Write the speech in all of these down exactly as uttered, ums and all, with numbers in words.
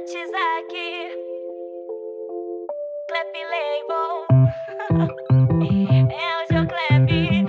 Tizak, Clap Label. É o Joe Clap.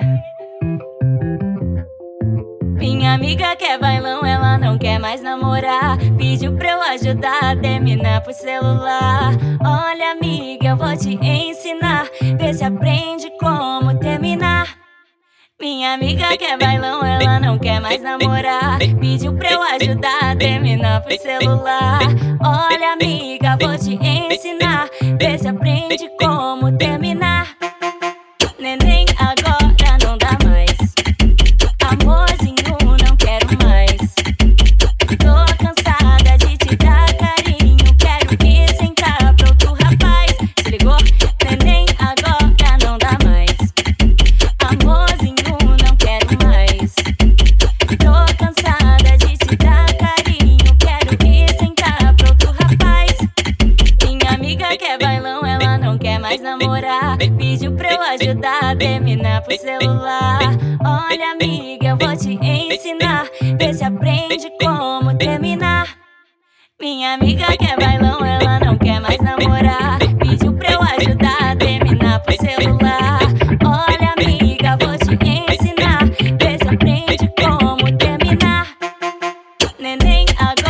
Minha amiga quer bailão, ela não quer mais namorar. Pediu pra eu ajudar a terminar por celular. Olha, amiga, eu vou te ensinar. Vê se aprende como terminar. Minha amiga quer bailão, ela não quer mais namorar. Pediu pra eu ajudar a terminar por celular. Olha, amiga, vou te ensinar. Vê se aprende como terminar. Neném, agora não dá mais. Amorzinho, não quero mais. Tô cansada de te dar carinho. Quero ir sentar pro outro rapaz. Se ligou? Neném, agora não dá mais. Amorzinho, não quero mais. Tô cansada de te dar carinho. Quero ir sentar pro outro rapaz. Minha amiga quer bailão, ela não quer mais namorar. Pediu pra eu ajudar a terminar por celular. Olha, amiga, eu vou te ensinar. Vê se aprende como terminar. Minha amiga quer bailão, ela não quer mais namorar. Pediu pra eu ajudar a terminar por celular. Olha, amiga, vou te ensinar. Vê se aprende como terminar. Neném, agora